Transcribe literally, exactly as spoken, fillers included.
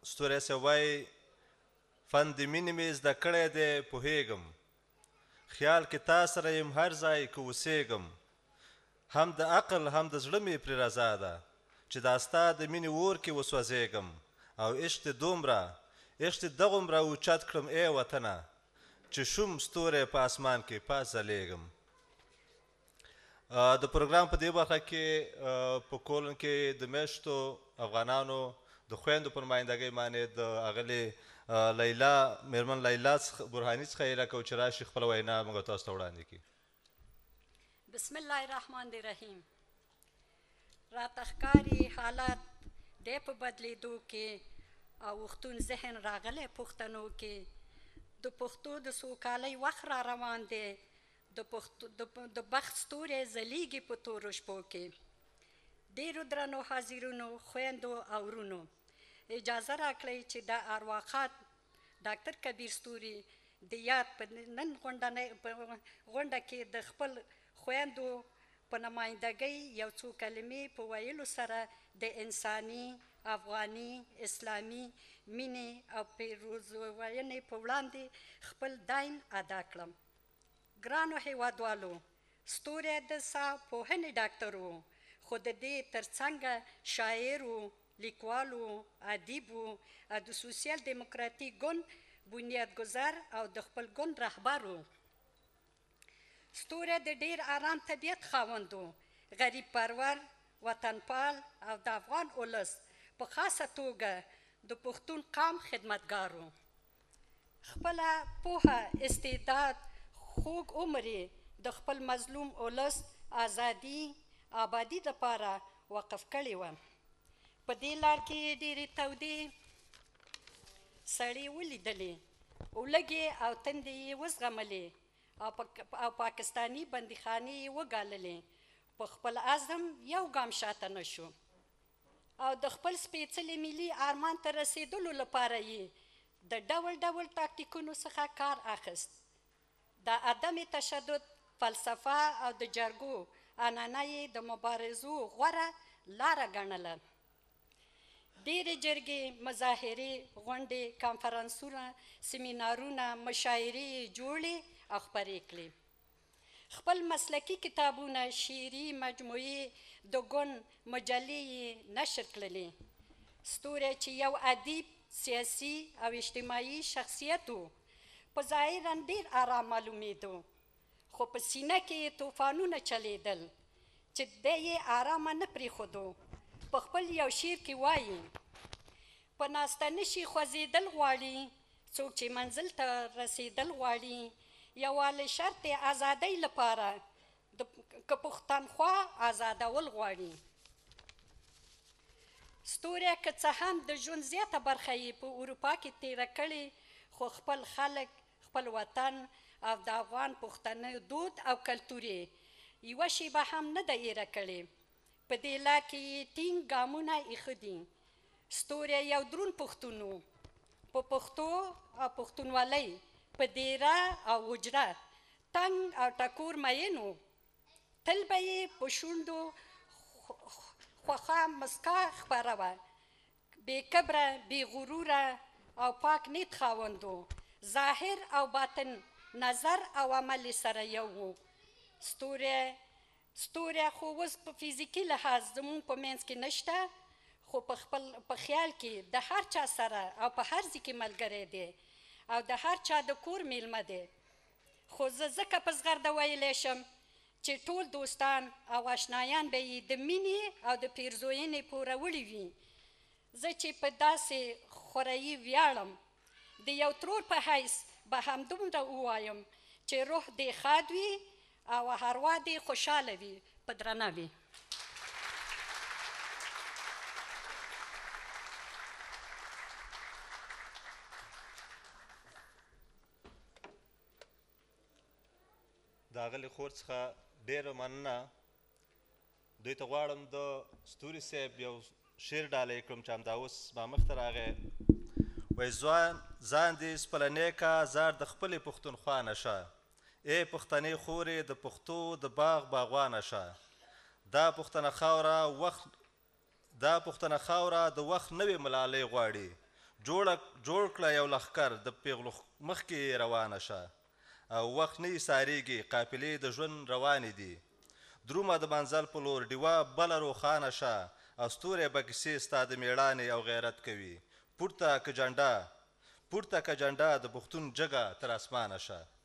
ستوری صاحب وایي فن د مینې مې زده کړی دی پوهېږم خیال کې تا سره یم هر ځای که اوسېږم هم د عقل هم د زړه مې پرې رضا ده چې دا ستا د مینې اور کې وسوځېږم او عشق دې دومره عشق دې دغومره اوچت کړم ای وطنه چې شوم ستوری په اسمان کې پاس ځلیږم. د پروګرام په دې برخه کې په کولن کې د میشتو افغانانو د خویندو په نمایندګۍ باندې د اغلې لیلا میرمن لیلا برهاني څخه هیله کوو چې راشي خپله وینا موږ تاسو ته وړاندې کړي. بسم الله الرحمن الرحیم. راته ښکاري حالات دی په بدلېدو کې او وختون ذهن راغلی پښتنو کې د پښتو د سوکالۍ وخت را روان دی د پښتو د بخت ستوری ځلیږي په تورو شپو کې. ډېرو درنو حاضرینو خویندو او ورونو اجازه راکړئ چې دا ارواښاد ډاکټر کبیر ستوري د یاد په نن غونډه کې د خپل خویندو په نمایندګۍ یو څو کلمې په ویلو سره د انساني افغاني اسلامي مینې او پیروزوینې په وړاندې خپل دین ادا کړم. ګرانو هیوادوالو ستوری د ساه پوهنې ډاکټر و خو د دې ترڅنګ شاعر و لیکوال و ادیب و او د سوسیال دیموکراتیک ګوند بنیادګذار او د خپل ګوند رهبر و. ستوری د ډېر آرام طبیعت خاوند و غریب پرور وطنپال او د افغان ولس په خاصه توګه د پښتون قام خدمتګار و. خپله پوهه استعداد خوږ عمر یې د خپل مظلوم ولس ازادي آبادي دپاره وقف کړې وه. په دې لار کې یې ډېرې تودې سړې ولیدلې اولګې او تندې یې وزغملې او پاکستاني بندیخانې یې وګاللې. په خپل عزم یو ګام شاته نه شو او د خپل سپېڅلي ملي ارمان ته رسېدلو لپاره یې د ډول ډول تاکتیکونو څخه کار اخیست. د عدم تشدد فلسفه او د جرګو عنعنه یې د مبارزو غوره لاره ګڼله. ډېرې جرګې مظاهرې غونډې کنفرانسونه سیمینارونه مشاعرې یې جوړې او خپرې کړې. خپل مسلکي کتابونه شعري مجموعې د ګوند مجلې یې نشر کړلې. ستوری چې یو ادیب سیاسي او اجتماعي شخصیت و په ظاهرا ډېر آرام معلومېدو خو په سینه کې یې طوفانونه چلیدل چې دی یې آرامه نه پرېښودو. په خپل یو شعر کې وایي په ناسته نشي خوځېدل غواړي څوک چې منزل ته رسېدل غواړي یووالی شرط د ازادۍ لپاره که پښتونخوا آزادول غواړي. ستوری که څه هم د ژوند زیاته برخه یې په اروپا کې تېره کړې خو خپل خلک خپل وطن او د افغان پښتنو دود او کلتور یې یوه شیبه هم نه ده ایره کړې. په دې لار کې یې ټینګ ګامونه ایښه دي. ستوری یو دروند پښتون و په پښتو او پښتونولۍ په دیره او حجره تنګ او ټکور مین و. تل به یې په شونډو خوښه مسکا خپره وه. بې کبره بې غروره او پاک نیت خاوند و. ظاهر او باطن نظر او عمل سره یو و. ستوری ستوری خو اوس په فزیکي لحاظ زموږ په منځ کې نشته خو په خپل په خیال کې د هر چا سره او په هر ځای کې ملګری دی او د هر چا د کور میلمه دی. خو زه ځکه په زغرده ویلی شم چې ټول دوستان او اشنایان به یې د مینې او د پیرزوینې پوروړي وي. زه چې په داسې خورایي ویاړم د یو ترور په حیث به همدومره ووایم چې روح دې ښاد وي او اروا دې خوشحاله وي. په درناوي. د اغلې خور څخه ډېره مننه. دوی ته غواړم د ستوري صاحب یو شعر ډالۍ کړم چې همدا اوس ما مخته راغی. وایي ځوان ځان دې سپلنی کا زار د خپلې پښتونخوا نشه ای پښتنې خورې د پښتو د باغ باغوانه شه. دا پښتنه خاوره وخت دا پښتنه خاوره د وخت نوې ملالۍ غواړي جوړ کړه یو لښکر د پیغلو مخکې روانه شه او وخت نه یې ساریږي قافلې د ژوند روانې دي درومه د منزل په لور ډیوه بله روښانه شه او ستوری به کیسې ستا د میړانې او غیرت کوي پورته که جنډه پورته که جنډه د پښتون جګه تر اسمانه شه